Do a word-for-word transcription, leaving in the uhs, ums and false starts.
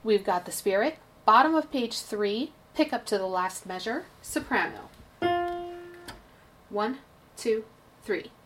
We've got the spirit, bottom of page three, pick up to the last measure, soprano. One, two, three.